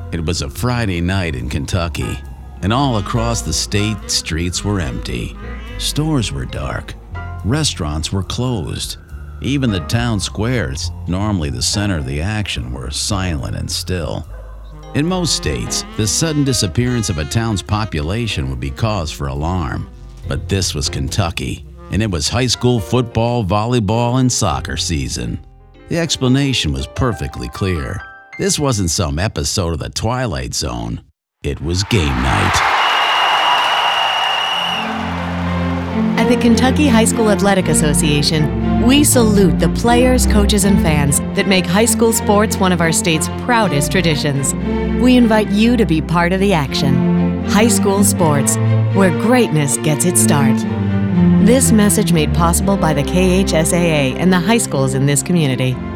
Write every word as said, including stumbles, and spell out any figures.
It was a Friday night in Kentucky, and all across the state, streets were empty. Stores were dark. Restaurants were closed. Even the town squares, normally the center of the action, were silent and still. In most states, the sudden disappearance of a town's population would be cause for alarm. But this was Kentucky, and it was high school football, volleyball, and soccer season. The explanation was perfectly clear. This wasn't some episode of The Twilight Zone. It was game night. At the Kentucky High School Athletic Association, we salute the players, coaches, and fans that make high school sports one of our state's proudest traditions. We invite you to be part of the action. High school sports, where greatness gets its start. This message made possible by the K H S A A and the high schools in this community.